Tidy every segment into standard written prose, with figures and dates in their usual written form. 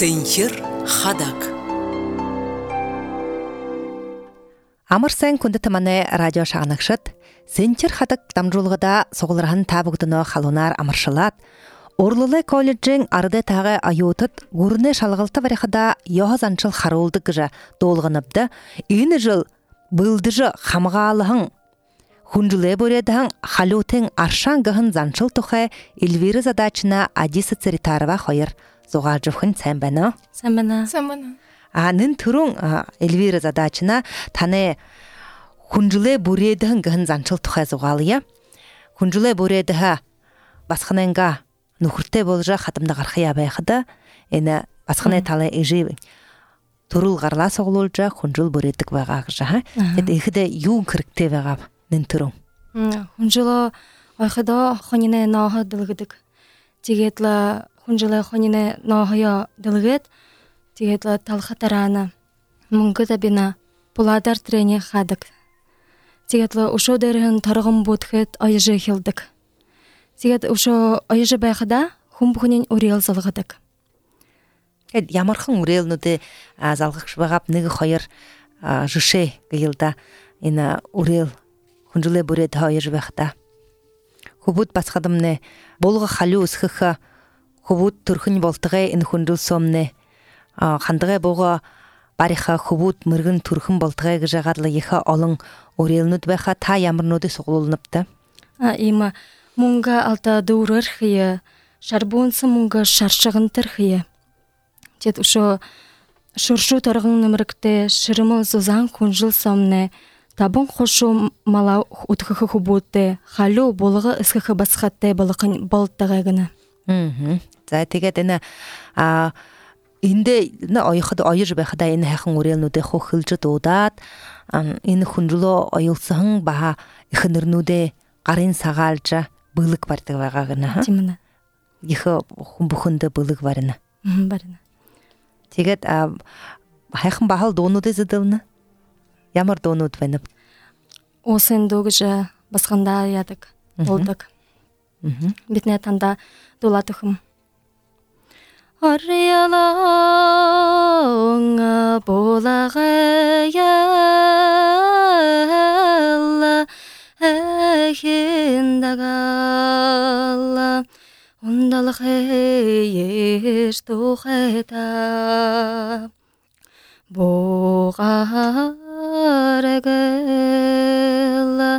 Сенхер хадак. Амарсан күнді таманы радио шағынықшыт. Сенчер хадак дамжулғыда соғылырған табығдыны қалунар амаршылат. Орлылы колледжин арыды тағы айотыт ғұрыны шалғылты варихада яғазанчыл харулды гыжа долғыныбды. Үйіні жыл бұлдыжы қамғалығын. Хунжулы бөредіғын халютын аршан ғығын занчыл тұқы Эльвира задачына Адиса Царитарова қойыр. Зоға жүхін сәмбәні? Сәмбәні. Нын түрін Эльвира задачына таны хунжулы бөредіғын ғығын занчыл тұқы зоғалыя. Хунжулы бөредіға басқыныңға нұхырты болжа қатымды қарқия байқыды. Әні басқыны талы ежі тұрыл ғарла соғылылжа хунжул бөредік байғағы жа. Ехіде юн кірікте байғап нын түрін. Хунжулы айқыда қоніне нағы дылғыдық. Тегетлі хунжулы қоніне нағыя дылғыд. Тегетлі талқатараны. Мұңғы дабина бұладар трене қадық. Тегетлі ұшо дәрігін тарығым бұдқыд айыжы хилдік. Тегет ұшо айыжы байқыда хумбұғынен үрел залғыдық. Ямарқын үрел нүді залғық шыбағап нығы қойыр жүше ғылда ені үрел хунжулы бұреді айыжы байқыда. Хубут басқадымны болғы қалы ұсқықы хубут түрхін болтығы ені хунжул сомны қандығы бұғы бариха хубут мұрғын түрхін болтығы ғыжағарлы ехі олың үрел нүд байқа та ямыр нүді соғылыныпты. Има мұңға алта дұрыр қия, шарбуынсы мұңға шаршығын тұрқия. Тет ұшо шұршу тұрғын нөмірікті шырымыл зузан күнжіл сомны, табын қошу мала ұтқықы хубутты, қалу болығы ұсқықы басқатты балықын болттығығыны. Зайтегет әні инде айықыды айыр бәқіда әні әқін өрелінуді қоқылжы доодат, әні күнжілі айылсығын баға үхінірнуді қарын сағалжа бұлық барды бағағына. Тиміні. Ехі бұхынды бұлық барыны. Барыны. Тегет әқін бағал донуды зыдылыны? Ямар донуд бәніп? Осын доғыжы басқанда ядық, болдық. Бітіне танда долатықым. Арыялаңа болағайалла әхіндағалла ондалық еш тұқайта боғарығылла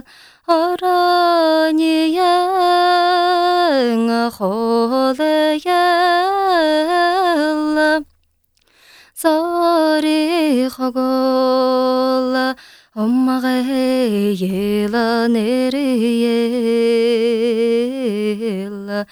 аранияңа қолыялла зарихағылла оммаға ела нериелла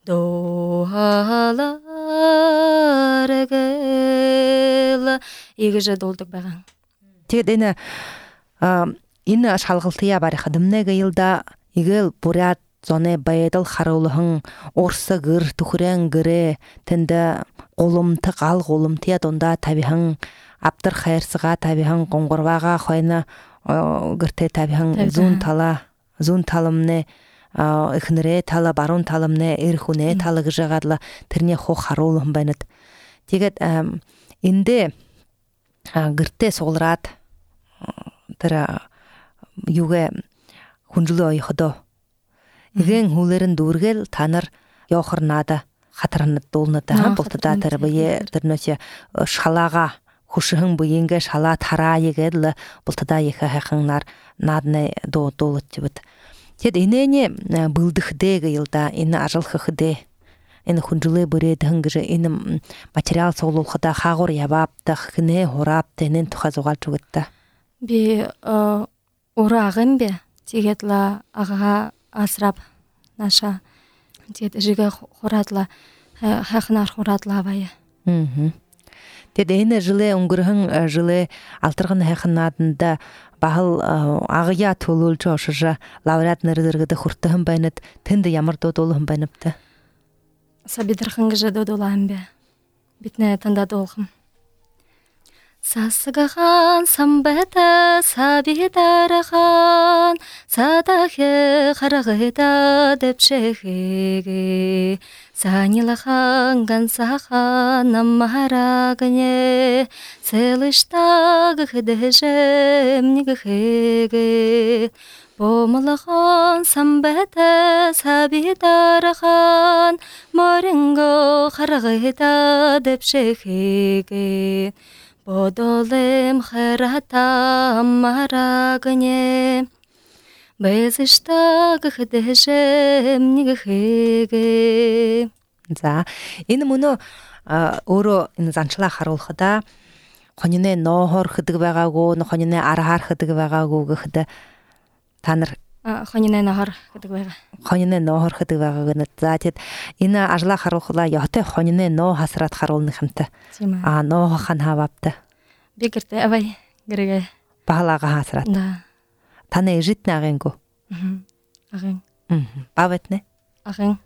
доғаларығылла егіжі долдық баған. Тегет әні ині шалғылтыя бары қадымны ғылда егіл бұрят зоны байеділ қараулығын орсы ғыр түхірен ғыры тінді қолымты қал қолымтыя донда табиғын аптыр қайырсыға табиғын қоңғырваға қойны ғырты табиғын зун талымны үхінірі талы барун талымны үрхуне талығы жағадылы түріне қо қараулығын байныд. Тегет инде ғырты соғылырат тірі юге хунжулы айқыды. Иген хулерін дұргел таныр яқырнады, қатырынды долынды. Бұлтыда тірі бұйе түрнөсе шалаға, құшығын бұйенге шала тара егеділі бұлтыда екі әқіңнар надыны долыт дебіт. Тед инене бұлдықды ғылда, ині ажылқықыды, ині хунжулы бөредіғін ғыжы, ині материал соғылуқыда қағыр ябапты, қыны ғорапты, инен тұқа зоғал жүгітті. Би ұрағын бе, тегетлі ағаға асырап наша тет жиге хоратла хахнар хоратла бая. Тет эне жылы уңгырһың жылы алтыргын хахнадында бахыл агыя толулчу ошыжа лауреат нырдыргыды хуртыһын байныт тынды ямар додолуһын байныпты. Сабидырхын гыжа додолаһын бе. Битне танда долхым. Сасыгахан самбата сабидарахан садахе харагыда депшеге Санилахан саханам марагне, целыштаг хедежем нигхеге. Помалахан самбете сабидарахан, моринго харагита депшехеге. Бодолем харатам марагне, безиштаг хедежем нигхеге. За энэ мөнөө өөрөө энэ занчлаа харуулхада хоньны ноохор хэдэг байгаагүй, хоньны арахаар хэдэг байгаагүй гэхэд та нар хоньны ноохор гэдэг байгаа. Хоньны ноохор хэдэг байгааг нь за тэгэд энэ ажлаа харуулхлаа яхтай хоньны ноо хасраад харуулна хэмтэй. Ноо хан хавапта. Би гэртээ авай гэрээ баалага хасраад. Таны ижит наагингу. Агин. Баветне. Агин.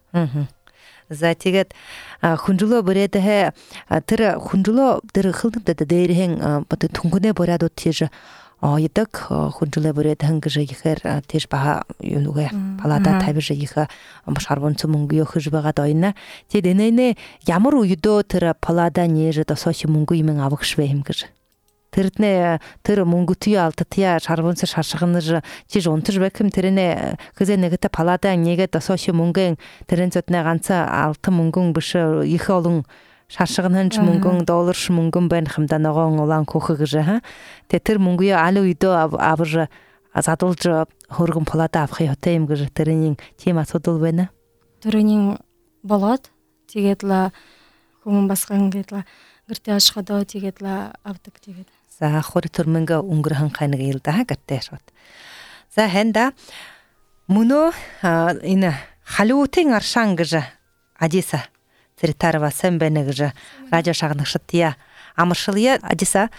За тэгээд хүнжлөө бүрээдээ тэр хүнжлөө тэр хилдэд дээрхэн бод түнхнээ бүрээд тийж ядаг хүнжлөө бүрээд хангаж ихээр тийж баа юугээ палата тавьж их башарбонц мөнгө өгж байгаа дойна. Тэгэд энэ ямар үедөө тэр палада нээж досоош мөнгө юм авахшвэ юм гэж. Тэрднэ тэр мөнгөтэй алдтая шарбонц шаршгынж чиж унтж бэхэм тэрнэ хэзээ нэгтэй палада нэгэд досоош мөнгөн тэрэн зөтнэ ганц алтан мөнгөн биш их олон шаршгынж мөнгөн долларш мөнгөн байх юм да ногоон улаан көхөж ха. Тэр мөнгөө аль үедөө авар задуулж хөргөн палада авах ётой юм гэж тэрний тийм асуудал байна. Тэрний болоод тэгээд ла хүмүүс басган гэдла гэртээ ашхадаа тэгээд ла авдаг тэгээд. За хурд төрмөнгө өнгөрхөн ханаг илдэ гэртээ шууд. За хэнда мөнөө энэ халуутын аршаан гэж ажиса тэртарва сэн бэнэ гэж радио шагнагшдтия амаршилия ажиса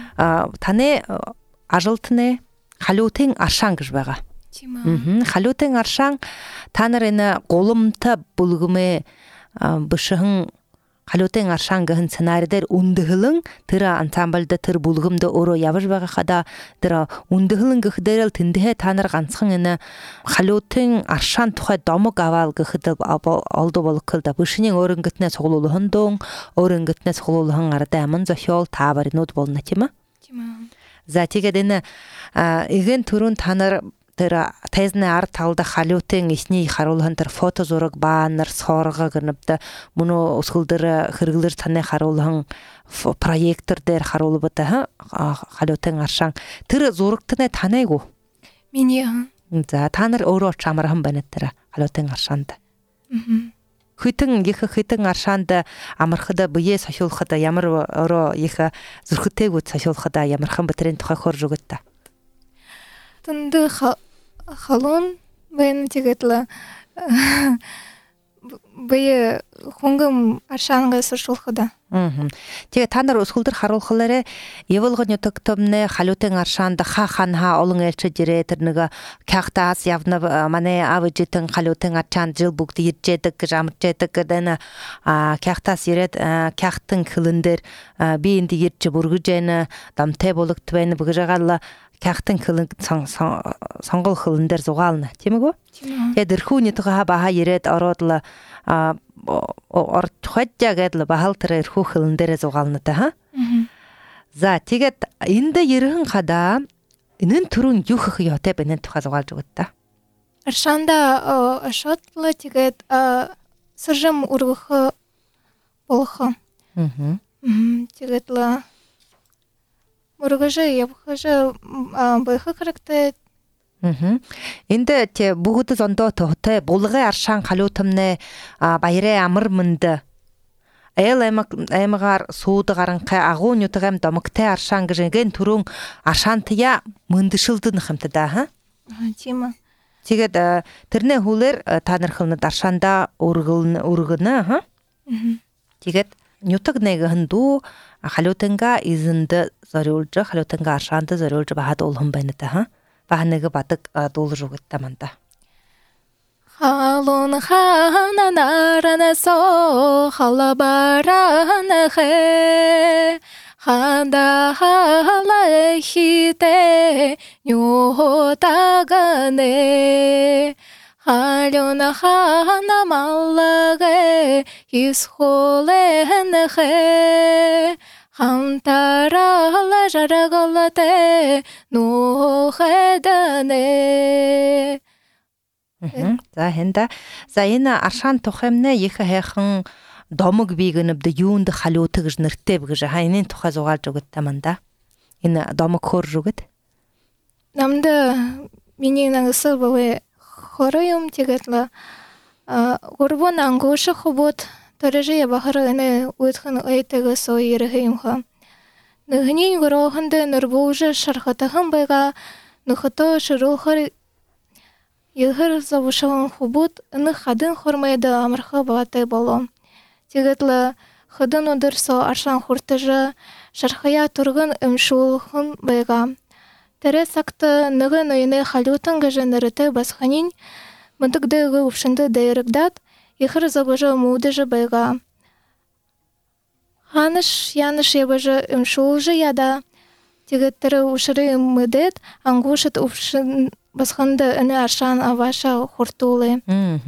таны ажалтны халуутын аршаан гэж байгаа. Халуутын аршаан та нар энэ гулымтай бүлгэмээ бишхэн халуутын аршаан гэн сценарий дээр үндэхлэн тэр ансамбльд тэр бүлгэмд өөрөө явж байгаа хада тэр үндэхлэн гэхдээр л тэндээ та нар ганцхан энэ халуутын аршаан тухай домог аваал гэхэд олдо болкол да бишний өөрөнгөтнээ цуглуулхан дон өөрөнгөтнээ цуглуулхан ардаа аман зохиол тааварнууд болно тийм ээ. За тэгээд энэ игэн төрүн та нар тэр тайзны ард талда халуутын ичний харуулхан тэр фото зураг баннер сорго гэнэбдэ мөнөө өсгөлдөр хэрэглэр таны харуулхан проектор дээр харуулбата халуутын аршаан тэр зурагтны танайгу миний за та нар өөрөө чамархан байна тэр халуутын аршаанд хитэн аршаанд амархад бие сошиулхад ямар өөрөө их зүрхтэйгүүд сошиулхад ямархан батрын тухай хөрж өгöt та. Тэнды халон бэн тэгэтла бие хунгам аршаанга сошиулхада. Тэгээ та нар өсгөлдөр харуулхлаарэ явуулгын тогтомны халуутын аршаанд ханха олон элчж ирээ тэр нэг кягтаас явна манай авжитэн халуутын арчаан жил бүгд иржээдэг гэж амжээдэг гэдэг кягтаас ирээд кягтын хилэн дээр би энд ирж бүргэж байна дамтай болгот байна бүгжагаал кягтын хилэн сонгол хилэн дээр зугаална тийм үү? Тэгээд эрхүүнийтэйгээ баха ирээд ороод л орт хожжаа гэдэл бахал тэр эрхүү хилэн дээр зугаална та ха. За тэгээд энд ерхэн хада энэ төрүн юу хөх ётой байна тухай зугаалж өгöt та. Аршаанда шотла тэгээд сажим ургах болох. Тэгээд ла ургаже явхаже бэхэ характай. Энд те бүгд зондоо тохтой булгын аршаан халуутамны баярын амар мөнд аймгаар сууд гаранхай агуунютгам домогтой аршаан гэн түрүүн аршаантя мөндөшөлдөн хэмтдэ ха. Тийм ээ. Тэгээд тэрнээ хүлээр та нар хөвнөд аршаанда өргөнө ха. Тэгээд нютаг нэгэн дүү халуутанга изэнд зориулж халуутанга аршаанд зориулж бахад улхан байна та ха. Бахныг бадаг дуулж өгöt та манда. Халун хананаранасо халабаранахэ ханда халахите нюхотагане халюна хана маллаге исхоленхе хамтарала жарагалате нухедане. За хэнда за энэ аршаан тухаймна их хайхан домог бигэнэбдэ юунд халуутаг гэж нэртэй гэж хайны тухай зугаалж өгöd таманда. Энэ домог хөр өгöd. Намда миний нагсал бавэ хороюм тигэтлэ гурвон ангуша хобот торежи бахаране уйтхан айтага соирхэимха. Нхнин гороханде нэрбууж шархатахан байга нөхөтө шурухар Йыгыр завушан хубут ны хадын хормайда амарха багатай болом. Тигэтлэ хадын удырсо аршан хуртыжы шархая тургын имшулхын байга. Тере сакты ныгы нойны халютын гыжы нырыты басханин мындыгдыгы упшынды дайрыгдат йыгыр завужы мудыжы байга. Ханыш яныш ебыжы имшулжы яда. Тигэттері ушыры мыдет ангушыт упшын басханды ыны аршан аваша хуртулы.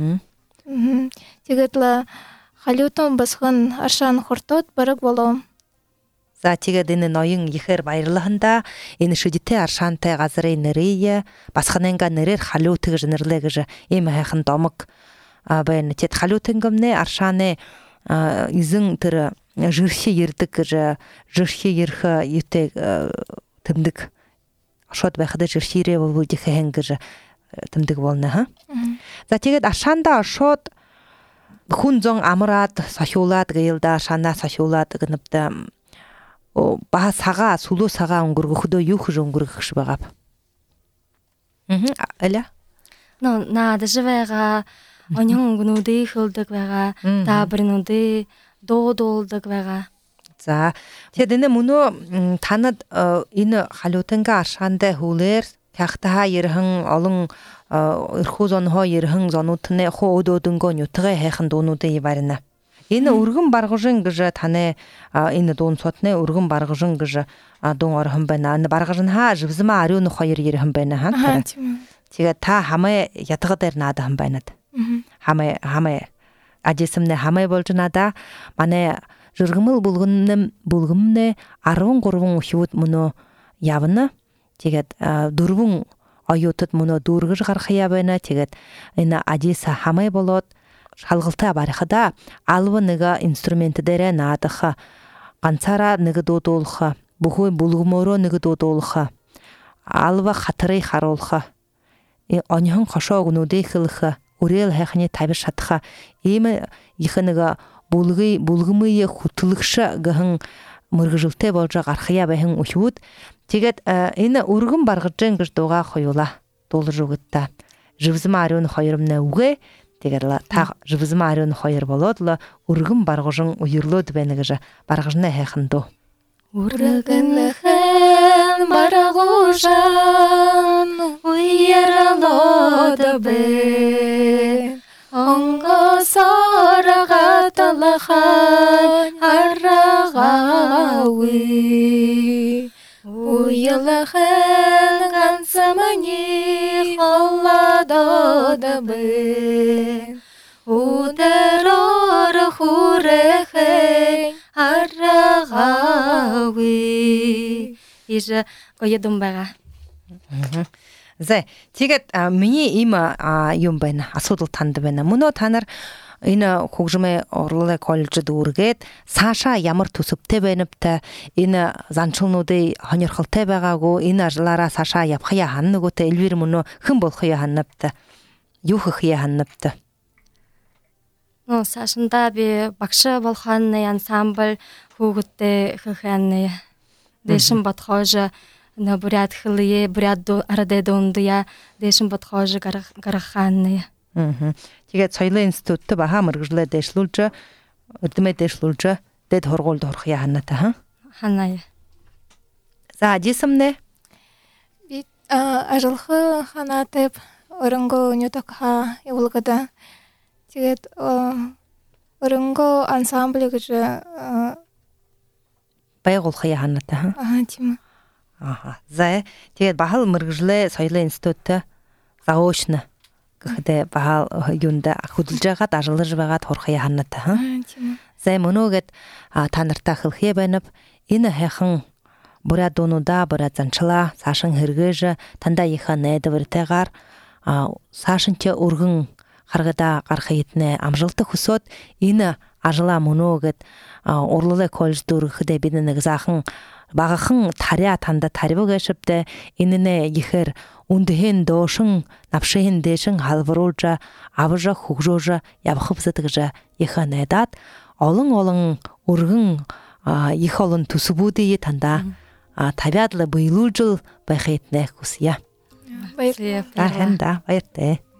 Тигэтлэ халютын басхан аршан хуртот барык болом. За тэгээд энэ ноён ихэр баярлаханда энэ шүдтэй аршаантай газрын нэрээ басхананга нэрээр халют гэж нэрлээ гэж ийм хайхан домог байна. Тэд халютынгамны аршааны изэн тэр жирхи ярддаг гэж жирхи ярих юутэй тэмдэг шууд байхад жирхирээ болвол хэн гэж тэмдэг болно ха. За тэгээд аршаанда шууд хүн зон амраад сахиулаад гэлдэ аршаанаа сахиулаад гэнэвдэ ба сага сулуу сага өнгөргөхдөө юу гэж өнгөргөх байгаа. Аля. Наад живэга онён гүнүүдээ хөлдөг байгаа. Таабрнүүдээ доодолдог байгаа. За тэгэд энэ мөнөө танад энэ халуутанга аршаандаа хүлээр тахтаа ерхэн олон эрхүү зонхоо ерхэн зонуудны хуу өдөөдөнгөө нютгээ хайхан дуунуудын яварна. Энэ өргөн баргажин гэж таны энэ дуун цотны өргөн баргажин гэж дуун орхон байна. Энэ баргажин хаа живзма ариун хоёр ерхэн байна хаа. Тэгээд та хамаа ятга дээр наадхан байна. Хамаа ажисэмнэ хамаа болж надаа манай жиргэмэл булгэмнэ 13 хүүд мөнөө явна. Тэгээд 4 оюутад мөнөө дүүргэж гарахя байна. Тэгээд энэ ажиса хамаа болоод шалгалтай барихада алва нэг инструмент дээр наадах ганцаараа нэг дуудуулах бүхүй булгмөрөө нэг дуудуулах алва хатарыг харуулах оньхон хошоо гүнүүдийг хэлэх үрээл хайхны тавь шатах ийм их нэг булгмые хөтлөгш гэн мөргөжилтэй болж гарахя бахан өчүүд тэгээд энэ өргөн баргажин гэж дууга хоёула дуулж өгöd та живзма ариун хоёрмнэ үгэ тэгээд та живзма ариун хоёр болоод л өргөн баргажин уерлоод байна гэж баргажнаа хайхан дөө. Өргөнхэн баргажин уерлоод бэ онгосорга талахан аргави уялахан гансамани холладодабе утерор хурехен аргави Иже гоёдум байгаа. За тэгээд миний ийм юм байна. Асуудал танд байна. Мөнөө та нар энэ хөгжмөө урлаг коллежид үргээд цаашаа ямар төсөвтэй байна вэ? Энэ занчилнуудын хонирхолтой байгаагүй энэ ажлаараа цаашаа явахя ханнагуутай элвэр мөнөө хэн болохя ханнавта. Юу хийхья ханнавта. Цаашдаа би багш болохын ансамбль хүүхэдтэй хийх дэшин бодхож буряд хлые буряд арадедондя дэшин бодхож гарахааны. Тэгээд соёлын институтт баха мэргэжлээ дэшлүүлж өдмөө дэшлүүлж дэд хоргуулд орох яаната ха. Ханаа. За жисэмнэ би ажлах ханаатеп өрөнгөө нютакха явуулгада тэгээд өрөнгөө ансамбль гэж байгуулах яаната ха. Тийм. За тэгээд бахал мэргэжлээ соёлын институтт заочно кыхде бахал юнда худылжагат ажылыжбагат хорхая ханната. Зай моногет танырта хылхе бенеп ина хэхэн бура донуда бура занчла сашын хыргыжы танда ихане дөвртегар сашынча ургын харгада кархайтне амжилты хусот ина ажыла моногет орлулы колледж дурхде биденег захын багахын таря танда тарибыгэшипте инине ихэр ундхэн дошын напшын дэшин халвруулжа авжа хугжожа явхыбзатыгжа иханедат олон ургын их олон төсбүүдий танда тавядлы буйлуужл байхэтнэ хүсье. Баярлалаа. Баяртай.